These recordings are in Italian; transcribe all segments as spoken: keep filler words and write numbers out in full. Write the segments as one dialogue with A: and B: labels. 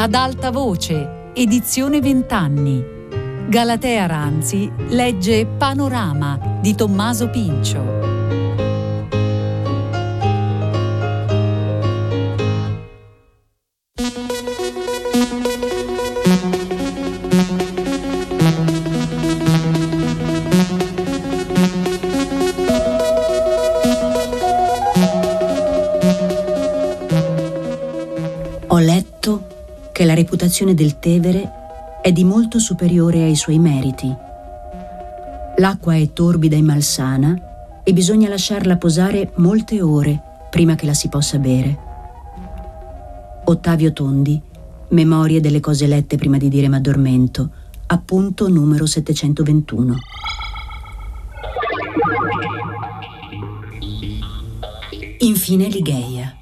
A: Ad alta voce, edizione vent'anni. Galatea Ranzi legge Panorama di Tommaso Pincio.
B: Ho letto che la reputazione del Tevere è di molto superiore ai suoi meriti. L'acqua è torbida e malsana e bisogna lasciarla posare molte ore prima che la si possa bere. Ottavio Tondi, Memorie delle cose lette prima di dire m'addormento, appunto numero settecentoventuno. Infine Ligeia.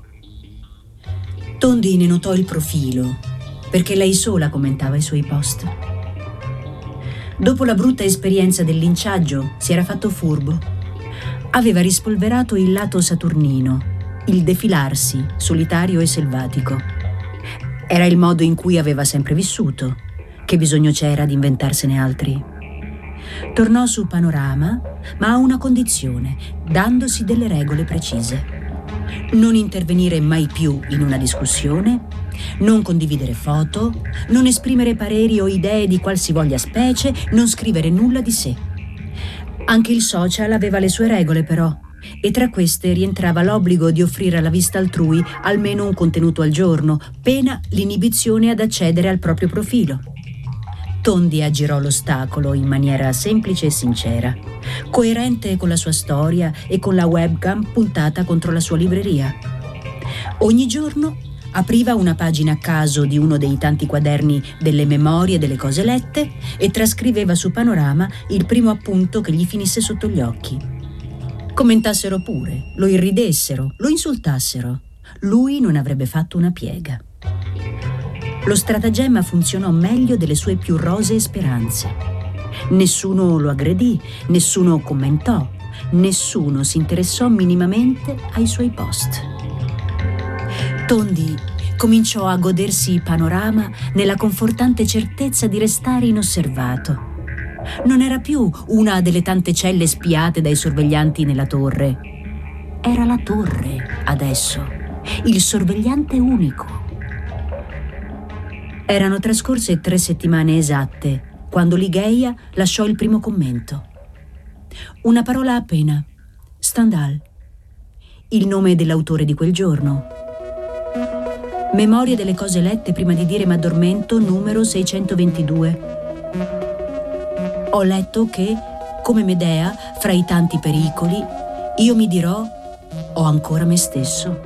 B: Tondi ne notò il profilo, perché lei sola commentava i suoi post. Dopo la brutta esperienza del linciaggio si era fatto furbo. Aveva rispolverato il lato saturnino, il defilarsi, solitario e selvatico. Era il modo in cui aveva sempre vissuto. Che bisogno c'era di inventarsene altri? Tornò su Panorama, ma a una condizione, dandosi delle regole precise. Non intervenire mai più in una discussione, non condividere foto, non esprimere pareri o idee di qualsivoglia specie, non scrivere nulla di sé. Anche il social aveva le sue regole però, e tra queste rientrava l'obbligo di offrire alla vista altrui almeno un contenuto al giorno, pena l'inibizione ad accedere al proprio profilo. Tondi aggirò l'ostacolo in maniera semplice e sincera, coerente con la sua storia e con la webcam puntata contro la sua libreria. Ogni giorno apriva una pagina a caso di uno dei tanti quaderni delle memorie delle cose lette e trascriveva su Panorama il primo appunto che gli finisse sotto gli occhi. Commentassero pure, lo irridessero, lo insultassero. Lui non avrebbe fatto una piega. Lo stratagemma funzionò meglio delle sue più rosee speranze. Nessuno lo aggredì, nessuno commentò, nessuno si interessò minimamente ai suoi post. Tondi cominciò a godersi Panorama nella confortante certezza di restare inosservato. Non era più una delle tante celle spiate dai sorveglianti nella torre. Era la torre, adesso, il sorvegliante unico. Erano trascorse tre settimane esatte quando Ligeia lasciò il primo commento. Una parola appena. Stendhal. Il nome dell'autore di quel giorno. Memorie delle cose lette prima di dire m'addormento, numero seicentoventidue. Ho letto che, come Medea, fra i tanti pericoli, io mi dirò, ho ancora me stesso.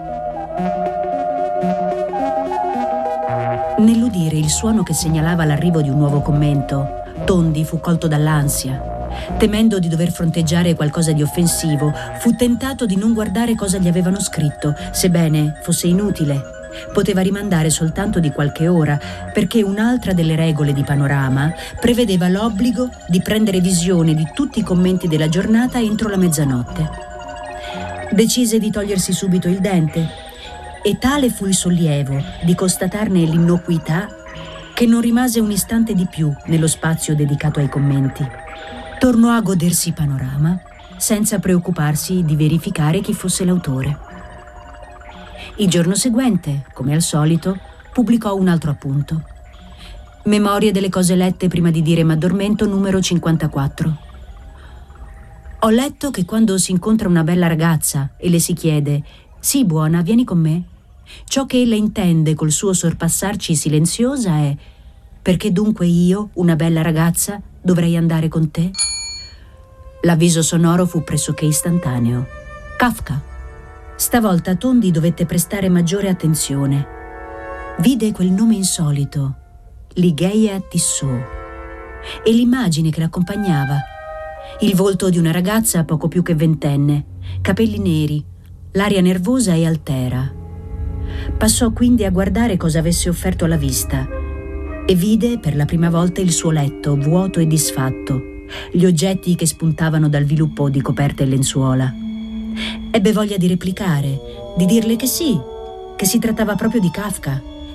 B: Nell'udire il suono che segnalava l'arrivo di un nuovo commento, Tondi fu colto dall'ansia. Temendo di dover fronteggiare qualcosa di offensivo, fu tentato di non guardare cosa gli avevano scritto, sebbene fosse inutile. Poteva rimandare soltanto di qualche ora, perché un'altra delle regole di Panorama prevedeva l'obbligo di prendere visione di tutti i commenti della giornata entro la mezzanotte. Decise di togliersi subito il dente, e tale fu il sollievo di constatarne l'innocuità che non rimase un istante di più nello spazio dedicato ai commenti. Tornò a godersi Panorama senza preoccuparsi di verificare chi fosse l'autore. Il giorno seguente, come al solito, pubblicò un altro appunto. Memorie delle cose lette prima di dire m'addormento, numero cinquantaquattro. Ho letto che quando si incontra una bella ragazza e le si chiede «Sì, buona, vieni con me», ciò che ella intende col suo sorpassarci silenziosa è «Perché dunque io, una bella ragazza, dovrei andare con te?» L'avviso sonoro fu pressoché istantaneo. Kafka. Stavolta Tondi dovette prestare maggiore attenzione. Vide quel nome insolito, Ligeia Tissot, e l'immagine che l'accompagnava. Il volto di una ragazza poco più che ventenne, capelli neri, l'aria nervosa e altera. Passò quindi a guardare cosa avesse offerto alla vista e vide per la prima volta il suo letto vuoto e disfatto, gli oggetti che spuntavano dal viluppo di coperte e lenzuola. Ebbe voglia di replicare, di dirle che sì, che si trattava proprio di Kafka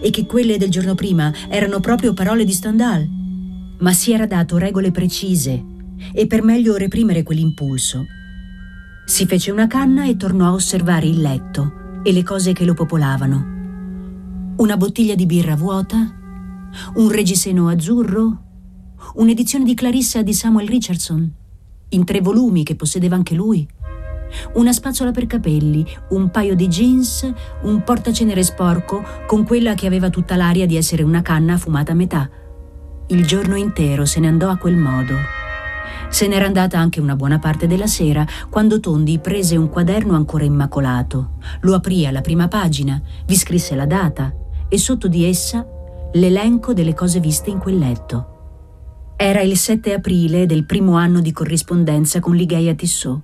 B: e che quelle del giorno prima erano proprio parole di Stendhal, ma si era dato regole precise e per meglio reprimere quell'impulso si fece una canna e tornò a osservare il letto e le cose che lo popolavano. Una bottiglia di birra vuota, un reggiseno azzurro, un'edizione di Clarissa di Samuel Richardson, in tre volumi che possedeva anche lui, una spazzola per capelli, un paio di jeans, un portacenere sporco con quella che aveva tutta l'aria di essere una canna fumata a metà. Il giorno intero se ne andò a quel modo. Se n'era andata anche una buona parte della sera, quando Tondi prese un quaderno ancora immacolato, lo aprì alla prima pagina, vi scrisse la data e sotto di essa l'elenco delle cose viste in quel letto. Era il sette aprile del primo anno di corrispondenza con Ligeia Tissot.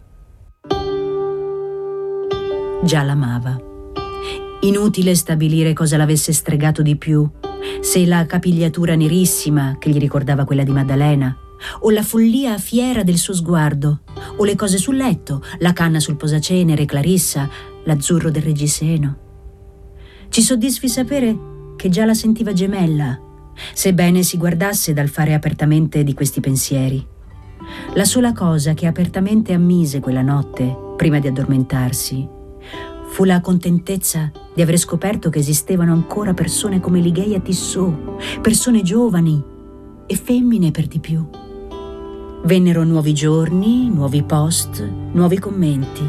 B: Già l'amava. Inutile stabilire cosa l'avesse stregato di più, se la capigliatura nerissima che gli ricordava quella di Maddalena, o la follia fiera del suo sguardo, o le cose sul letto, la canna sul posacenere, Clarissa, l'azzurro del reggiseno. Ci soddisfi sapere che già la sentiva gemella, sebbene si guardasse dal fare apertamente di questi pensieri. La sola cosa che apertamente ammise quella notte, prima di addormentarsi, fu la contentezza di aver scoperto che esistevano ancora persone come Ligeia Tissot, persone giovani e femmine per di più. Vennero nuovi giorni, nuovi post, nuovi commenti.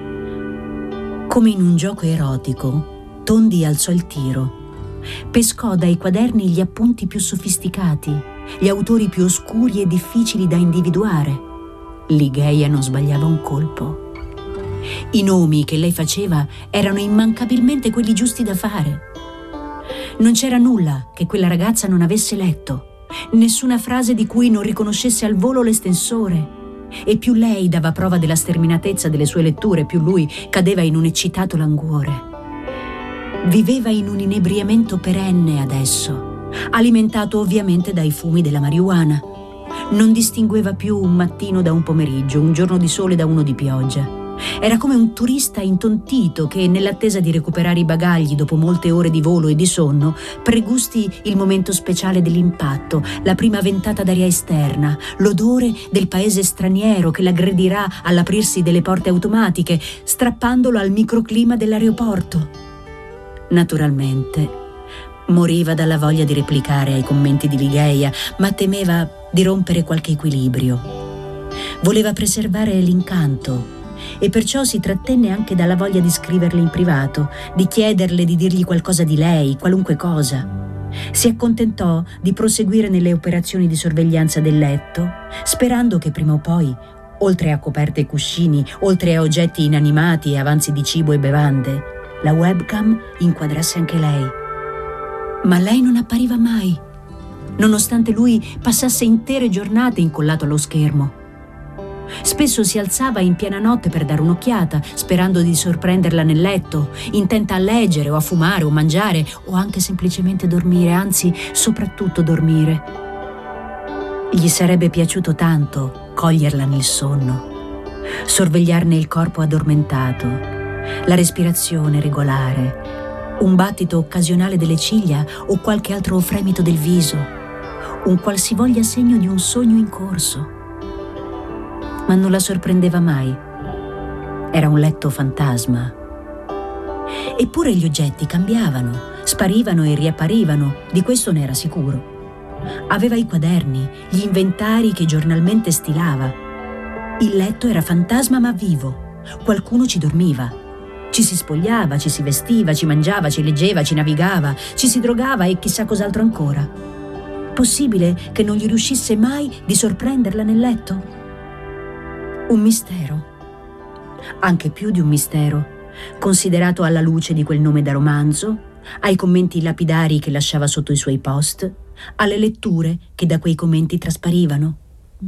B: Come in un gioco erotico, Tondi alzò il tiro. Pescò dai quaderni gli appunti più sofisticati, gli autori più oscuri e difficili da individuare. Ligeia non sbagliava un colpo. I nomi che lei faceva erano immancabilmente quelli giusti da fare. Non c'era nulla che quella ragazza non avesse letto, nessuna frase di cui non riconoscesse al volo l'estensore. E più lei dava prova della sterminatezza delle sue letture, più lui cadeva in un eccitato languore. Viveva in un inebriamento perenne adesso, alimentato ovviamente dai fumi della marijuana. Non distingueva più un mattino da un pomeriggio, un giorno di sole da uno di pioggia. Era come un turista intontito che, nell'attesa di recuperare i bagagli dopo molte ore di volo e di sonno, pregusti il momento speciale dell'impatto, la prima ventata d'aria esterna, l'odore del paese straniero che l'aggredirà all'aprirsi delle porte automatiche, strappandolo al microclima dell'aeroporto. Naturalmente, moriva dalla voglia di replicare ai commenti di Ligeia, ma temeva di rompere qualche equilibrio. Voleva preservare l'incanto e perciò si trattenne anche dalla voglia di scriverle in privato, di chiederle di dirgli qualcosa di lei, qualunque cosa. Si accontentò di proseguire nelle operazioni di sorveglianza del letto, sperando che prima o poi, oltre a coperte e cuscini, oltre a oggetti inanimati e avanzi di cibo e bevande, la webcam inquadrasse anche lei. Ma lei non appariva mai, nonostante lui passasse intere giornate incollato allo schermo. Spesso si alzava in piena notte per dare un'occhiata, sperando di sorprenderla nel letto, intenta a leggere o a fumare o mangiare o anche semplicemente dormire, anzi, soprattutto dormire. Gli sarebbe piaciuto tanto coglierla nel sonno, sorvegliarne il corpo addormentato, la respirazione regolare, un battito occasionale delle ciglia o qualche altro fremito del viso, un qualsivoglia segno di un sogno in corso. Ma non la sorprendeva mai. Era un letto fantasma. Eppure gli oggetti cambiavano, sparivano e riapparivano, di questo ne era sicuro. Aveva i quaderni, gli inventari che giornalmente stilava. Il letto era fantasma ma vivo. Qualcuno ci dormiva. Ci si spogliava, ci si vestiva, ci mangiava, ci leggeva, ci navigava, ci si drogava e chissà cos'altro ancora. Possibile che non gli riuscisse mai di sorprenderla nel letto? Un mistero, anche più di un mistero, considerato alla luce di quel nome da romanzo, ai commenti lapidari che lasciava sotto i suoi post, alle letture che da quei commenti trasparivano.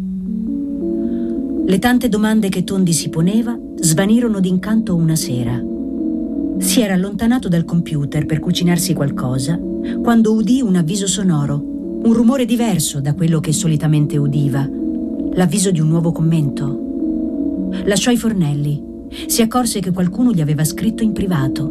B: Le tante domande che Tondi si poneva svanirono d'incanto una sera. Si era allontanato dal computer per cucinarsi qualcosa quando udì un avviso sonoro, un rumore diverso da quello che solitamente udiva, l'avviso di un nuovo commento. Lasciò i fornelli, si accorse che qualcuno gli aveva scritto in privato.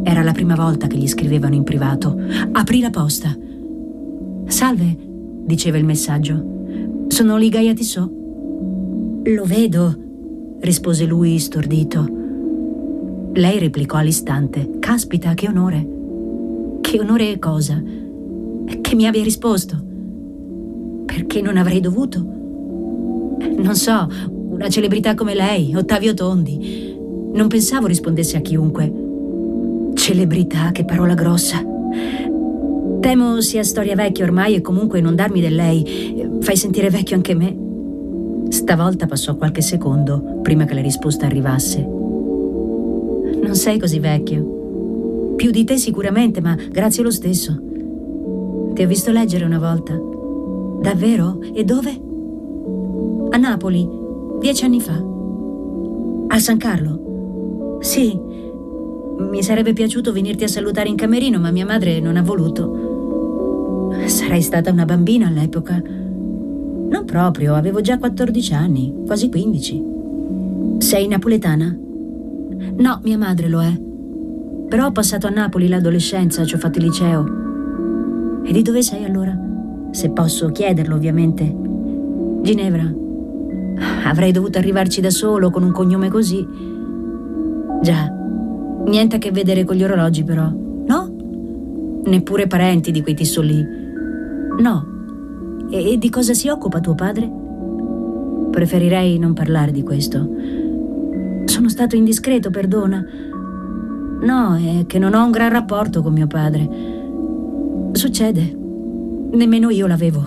B: Era la prima volta che gli scrivevano in privato. Aprì la posta. «Salve», diceva il messaggio. «Sono Ligaia Tissot». «Lo vedo», rispose lui stordito. Lei replicò all'istante: «Caspita, che onore». «Che onore cosa?» «Che mi abbia risposto». «Perché non avrei dovuto?» «Non so, una celebrità come lei, Ottavio Tondi. Non pensavo rispondesse a chiunque». «Celebrità, che parola grossa. Temo sia storia vecchia ormai e comunque non darmi del lei fai sentire vecchio anche me». Stavolta passò qualche secondo prima che la risposta arrivasse. «Non sei così vecchio. Più di te sicuramente, ma grazie lo stesso. Ti ho visto leggere una volta». «Davvero? E dove?» «A Napoli, dieci anni fa». «A San Carlo?» «Sì. Mi sarebbe piaciuto venirti a salutare in camerino, ma mia madre non ha voluto». «Sarai stata una bambina all'epoca». «Non proprio, avevo già quattordici anni, quasi quindici». «Sei napoletana?» «No, mia madre lo è. Però ho passato a Napoli l'adolescenza, ci ho fatto il liceo». «E di dove sei allora?» «Se posso chiederlo, ovviamente». «Ginevra». «Avrei dovuto arrivarci da solo con un cognome così». «Già. Niente a che vedere con gli orologi, però». «No?» «Neppure parenti di quei Tissot lì?» «No». «E di cosa si occupa tuo padre?» «Preferirei non parlare di questo». «Sono stato indiscreto, perdona». «No, è che non ho un gran rapporto con mio padre». «Succede. Nemmeno io l'avevo».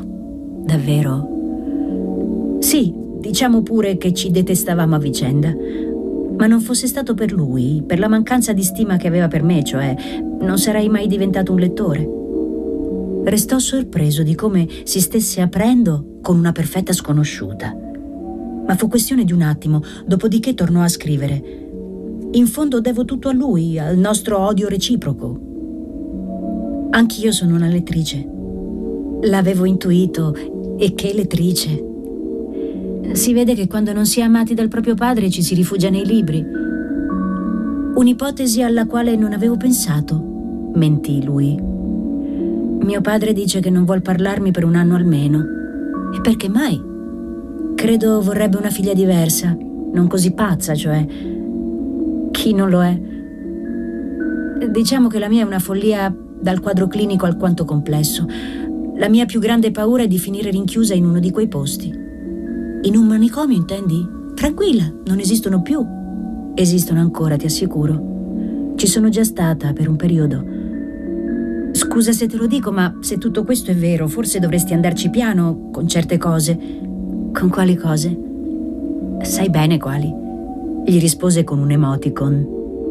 B: «Davvero?» «Sì, diciamo pure che ci detestavamo a vicenda. Ma non fosse stato per lui, per la mancanza di stima che aveva per me, cioè, non sarei mai diventato un lettore». Restò sorpreso di come si stesse aprendo con una perfetta sconosciuta. Ma fu questione di un attimo, dopodiché tornò a scrivere. «In fondo devo tutto a lui, al nostro odio reciproco. Anch'io sono una lettrice. L'avevo intuito, e che lettrice. Si vede che quando non si è amati dal proprio padre ci si rifugia nei libri». «Un'ipotesi alla quale non avevo pensato», mentì lui. «Mio padre dice che non vuol parlarmi per un anno almeno». «E perché mai?» «Credo vorrebbe una figlia diversa, non così pazza, cioè. Chi non lo è? Diciamo che la mia è una follia dal quadro clinico alquanto complesso. La mia più grande paura è di finire rinchiusa in uno di quei posti». «In un manicomio, intendi?» «Tranquilla, non esistono più». «Esistono ancora, ti assicuro. Ci sono già stata per un periodo». «Scusa se te lo dico, ma se tutto questo è vero, forse dovresti andarci piano con certe cose». «Con quali cose?» «Sai bene quali», gli rispose con un emoticon.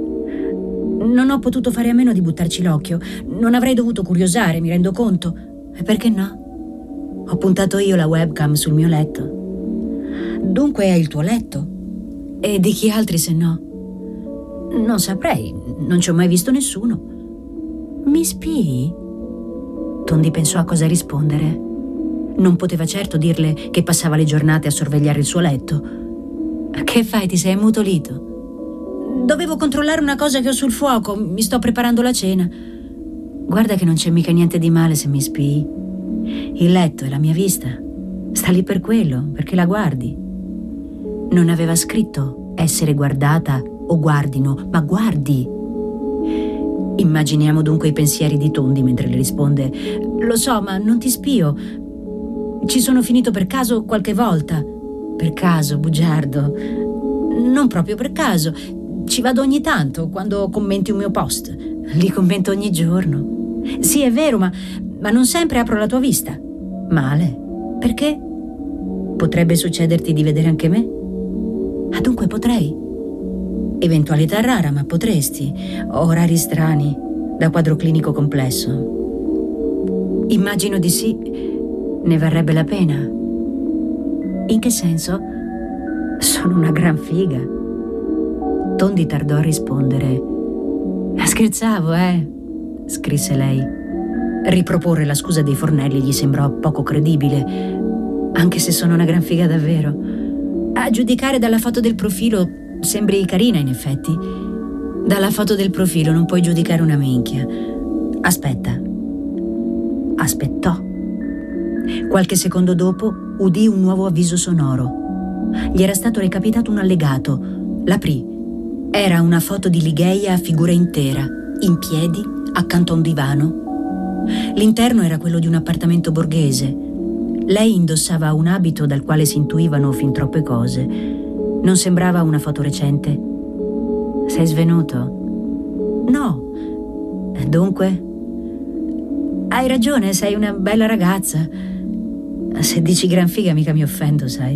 B: «Non ho potuto fare a meno di buttarci l'occhio. Non avrei dovuto curiosare, mi rendo conto. E perché no? Ho puntato io la webcam sul mio letto». «Dunque è il tuo letto?» «E di chi altri se no?» «Non saprei, non ci ho mai visto nessuno». «Mi spii?» Tondi pensò a cosa rispondere. Non poteva certo dirle che passava le giornate a sorvegliare il suo letto. «Che fai, ti sei ammutolito?» «Dovevo controllare una cosa che ho sul fuoco, mi sto preparando la cena». «Guarda che non c'è mica niente di male se mi spii. Il letto è la mia vista. Sta lì per quello, perché la guardi». Non aveva scritto essere guardata o guardino, ma guardi. Immaginiamo dunque i pensieri di Tondi mentre le risponde: «Lo so, ma non ti spio. Ci sono finito per caso qualche volta». «Per caso, bugiardo?» «Non proprio per caso. Ci vado ogni tanto, quando commenti un mio post. Li commento ogni giorno». «Sì, è vero, ma, ma non sempre apro la tua vista». «Male? Perché?» «Potrebbe succederti di vedere anche me?» «Ah, dunque potrei?» «Eventualità rara, ma potresti. Ho orari strani, da quadro clinico complesso». «Immagino di sì. Ne varrebbe la pena». «In che senso?» «Sono una gran figa». Tondi tardò a rispondere. «Scherzavo, eh?» scrisse lei. Riproporre la scusa dei fornelli gli sembrò poco credibile, anche se sono una gran figa davvero. A giudicare dalla foto del profilo sembri carina, in effetti. Dalla foto del profilo non puoi giudicare una minchia. Aspetta. Aspettò. Qualche secondo dopo udì un nuovo avviso sonoro. Gli era stato recapitato un allegato. L'aprì. Era una foto di Ligeia a figura intera, in piedi, accanto a un divano. L'interno era quello di un appartamento borghese. Lei indossava un abito dal quale si intuivano fin troppe cose. Non sembrava una foto recente. Sei svenuto? No. Dunque? Hai ragione, sei una bella ragazza. Se dici gran figa mica mi offendo, sai.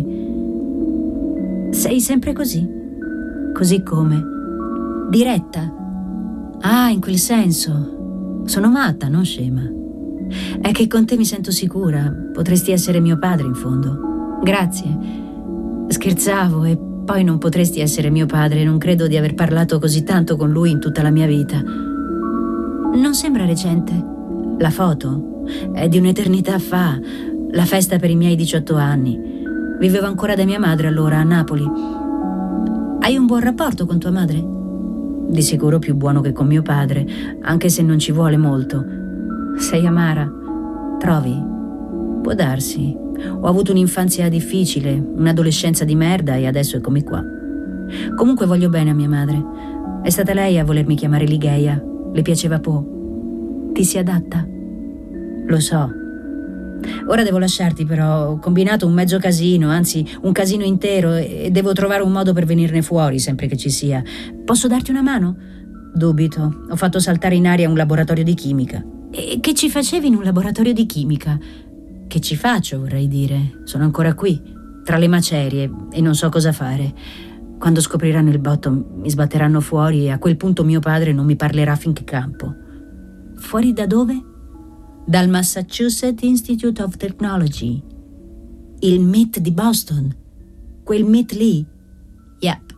B: Sei sempre così? Così come? Diretta? Ah, in quel senso. Sono matta, non scema. È che con te mi sento sicura. Potresti essere mio padre, in fondo. Grazie. Scherzavo, e poi non potresti essere mio padre. Non credo di aver parlato così tanto con lui in tutta la mia vita. Non sembra recente. La foto è di un'eternità fa. La festa per i miei diciotto anni. Vivevo ancora da mia madre allora, a Napoli. Hai un buon rapporto con tua madre? Di sicuro più buono che con mio padre, anche se non ci vuole molto. Sei amara? Trovi? Può darsi. Ho avuto un'infanzia difficile, un'adolescenza di merda e adesso eccomi qua. Comunque voglio bene a mia madre. È stata lei a volermi chiamare Ligeia. Le piaceva Po. Ti si adatta? Lo so. Ora devo lasciarti, però ho combinato un mezzo casino, anzi un casino intero, e devo trovare un modo per venirne fuori sempre che ci sia. Posso darti una mano? Dubito. Ho fatto saltare in aria un laboratorio di chimica. E che ci facevi in un laboratorio di chimica? Che ci faccio, vorrei dire. Sono ancora qui, tra le macerie, e non so cosa fare. Quando scopriranno il botto mi sbatteranno fuori e a quel punto mio padre non mi parlerà finché campo. Fuori da dove? Dal Massachusetts Institute of Technology. Il M I T di Boston. Quel M I T lì. Yep.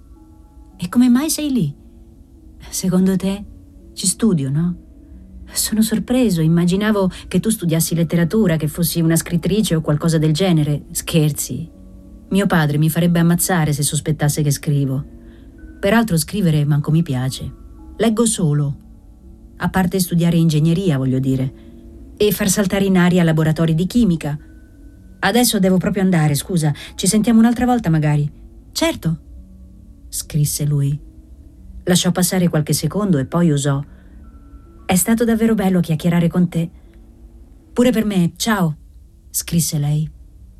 B: E come mai sei lì? Secondo te? Ci studio, no? Sono sorpreso, immaginavo che tu studiassi letteratura, che fossi una scrittrice o qualcosa del genere. Scherzi. Mio padre mi farebbe ammazzare se sospettasse che scrivo. Peraltro scrivere manco mi piace. Leggo solo. A parte studiare ingegneria, voglio dire. E far saltare in aria laboratori di chimica. Adesso devo proprio andare, scusa. Ci sentiamo un'altra volta magari. Certo, scrisse lui. Lasciò passare qualche secondo e poi osò. È stato davvero bello chiacchierare con te. Pure per me, ciao, scrisse lei.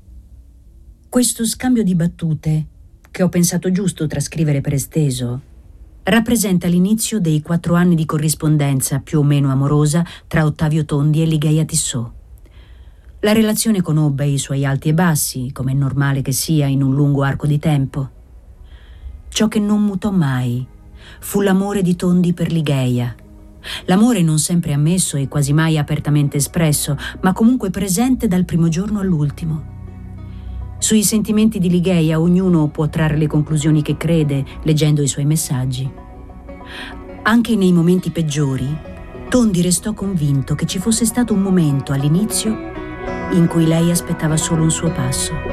B: Questo scambio di battute, che ho pensato giusto trascrivere per esteso, rappresenta l'inizio dei quattro anni di corrispondenza più o meno amorosa tra Ottavio Tondi e Ligeia Tissot. La relazione conobbe i suoi alti e bassi, come è normale che sia in un lungo arco di tempo. Ciò che non mutò mai fu l'amore di Tondi per Ligeia. L'amore non sempre ammesso e quasi mai apertamente espresso, ma comunque presente dal primo giorno all'ultimo. Sui sentimenti di Ligeia ognuno può trarre le conclusioni che crede leggendo i suoi messaggi. Anche nei momenti peggiori, Tondi restò convinto che ci fosse stato un momento all'inizio in cui lei aspettava solo un suo passo.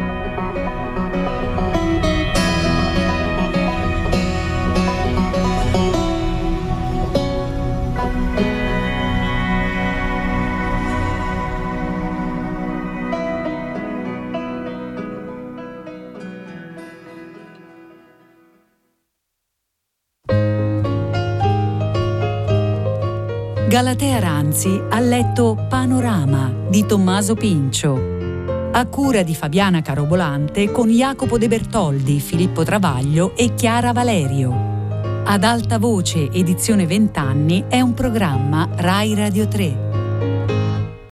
A: Galatea Ranzi ha letto Panorama di Tommaso Pincio, a cura di Fabiana Carobolante con Jacopo De Bertoldi, Filippo Travaglio e Chiara Valerio. Ad alta voce edizione vent'anni è un programma Rai Radio tre.